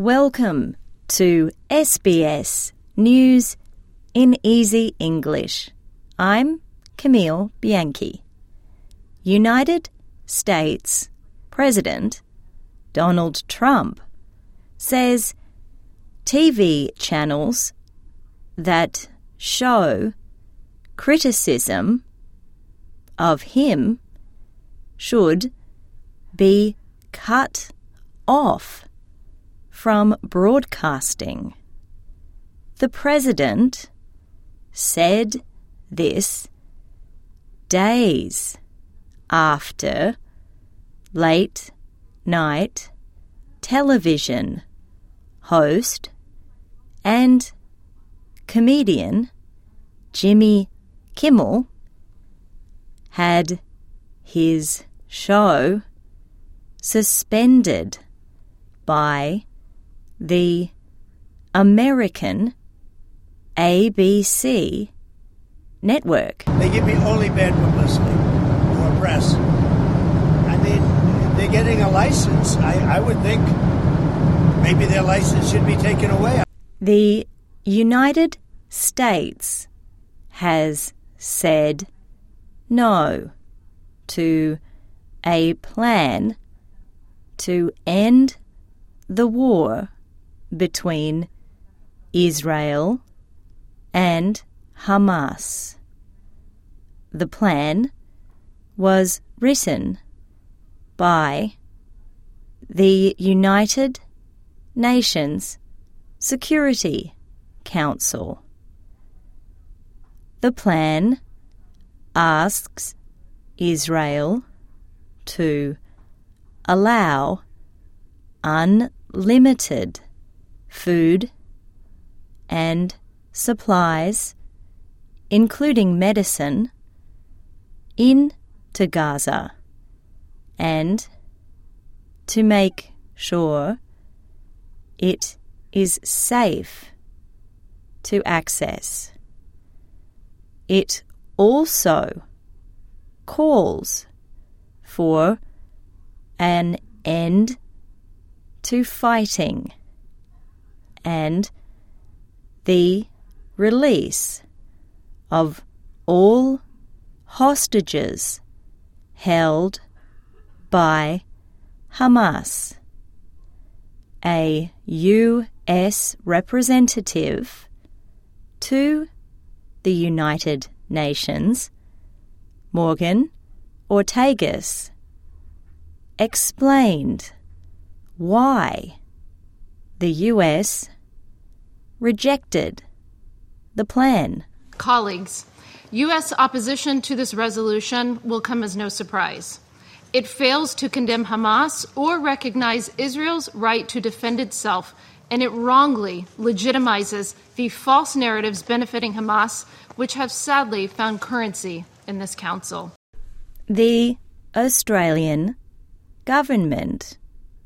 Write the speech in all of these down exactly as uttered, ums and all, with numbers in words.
Welcome to S B S News in Easy English. I'm Camille Bianchi. United States President Donald Trump says T V channels that show criticism of him should be cut off from broadcasting. The president said this days after late-night television host and comedian Jimmy Kimmel had his show suspended by the American A B C network. They give me only bad publicity or press. I mean, they're getting a license. I, I would think maybe their license should be taken away. The United States has said no to a plan to end the war between Israel and Hamas. The plan was written by the United Nations Security Council. The plan asks Israel to allow unlimited food and supplies, including medicine, into Gaza, and to make sure it is safe to access. It also calls for an end to fighting and the release of all hostages held by Hamas. A U S representative to the United Nations, Morgan Ortagus, explained why the U S rejected the plan. Colleagues, U S opposition to this resolution will come as no surprise. It fails to condemn Hamas or recognize Israel's right to defend itself, and it wrongly legitimizes the false narratives benefiting Hamas, which have sadly found currency in this council. The Australian government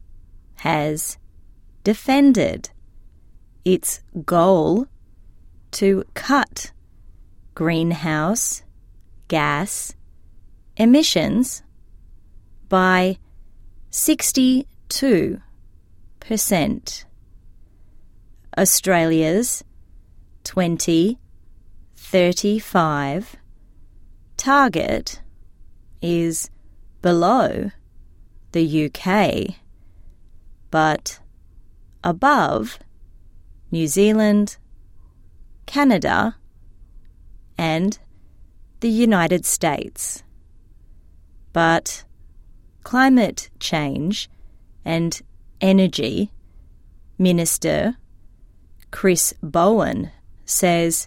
has defended its goal to cut greenhouse gas emissions by sixty-two percent. Australia's twenty thirty-five target is below the U K, but above New Zealand, Canada, and the United States. But climate change and energy Minister Chris Bowen says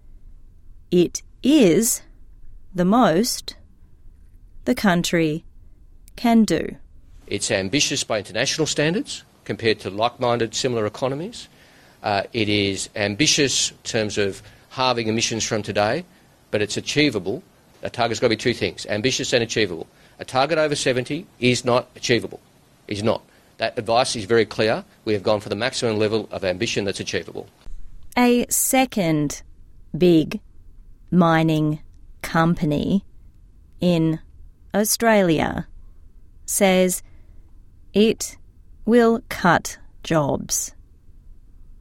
it is the most the country can do. It's ambitious by international standards compared to like-minded similar economies. Uh, it is ambitious in terms of halving emissions from today, but it's achievable. A target's got to be two things, ambitious and achievable. A target over seventy is not achievable, is not. That advice is very clear. We have gone for the maximum level of ambition that's achievable. A second big mining company in Australia says it will cut jobs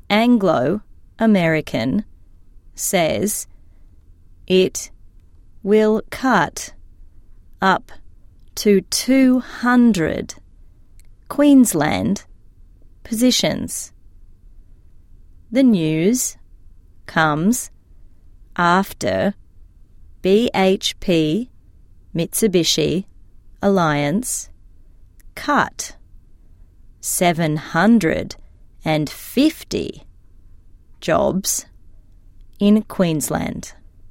Anglo-American says it will cut up to two hundred Queensland positions. The news comes after B H P Mitsubishi Alliance cut seven hundred fifty jobs in Queensland.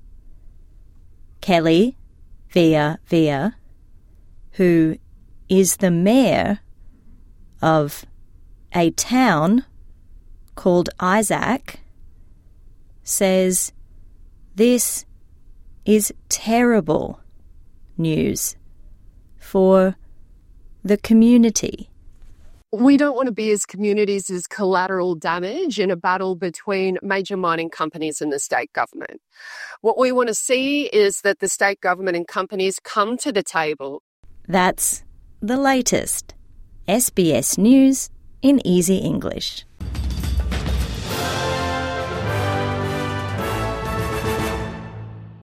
Kelly Via Via, who is the mayor of a town called Isaac, says this is terrible news for the community. We don't want to be as communities as collateral damage in a battle between major mining companies and the state government. What we want to see is that the state government and companies come to the table. That's the latest. S B S News in Easy English.